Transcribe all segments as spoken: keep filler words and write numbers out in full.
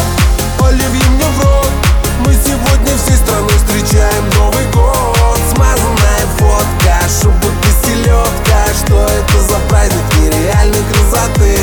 забот, оливье мне в рот. Мы сегодня всей страной встречаем Новый год. Смазанная фотка, шубок и селедка. Что это за праздник нереальной красоты?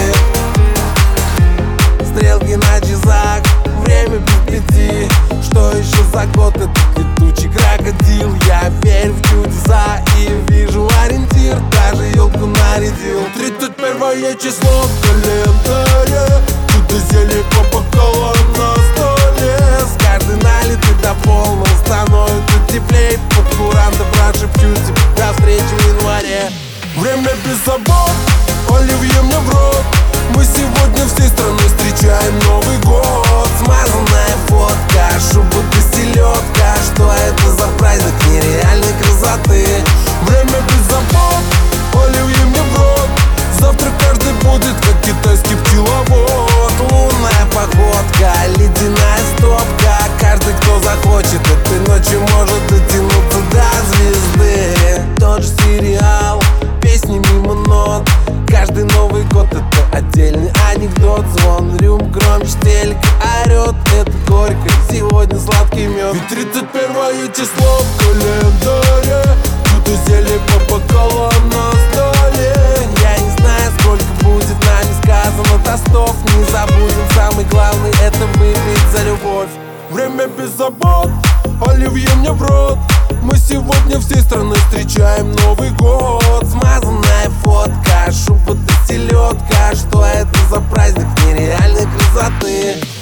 Стрелки на часах, время без пяти. Что еще за год этот летучий крокодил? Я верю в чудеса и вижу ориентир. Даже елку нарядил. Тридцать первое число в календаре. Чудо зелье по бокалам на столе. С каждой налитой до полного становится теплей. Под курантом прошепчу тебе до встречи в январе. Время без забот, оливье мне в рот. Мы сегодня всей страной встречаем Новый год. Смазанная фотка, шубок и селедка. Что это за праздник нереальной красоты? Время без забот, оливье мне в рот. Завтра каждый будет как китайский пчеловод. Лунная походка, ледяная стопка. Каждый, кто захочет, этой ночью может дотянуться до звезды. Тот же сериал, песни мимо нот. Каждый Новый год — это отдельный анекдот. Звон рюм громче телека орет. Это горько, сегодня сладкий мед. Ведь тридцать первое число в календаре. Чудо зелье по бокалам на столе. Я не знаю, сколько будет нами сказано тостов. Не забудем, самый главный — это выпить за любовь. Время без забот, оливье мне в рот. Мы сегодня всей страной встречаем Новый год. Смазанная фотка, шуба да селедка. Что это за праздник нереальной красоты?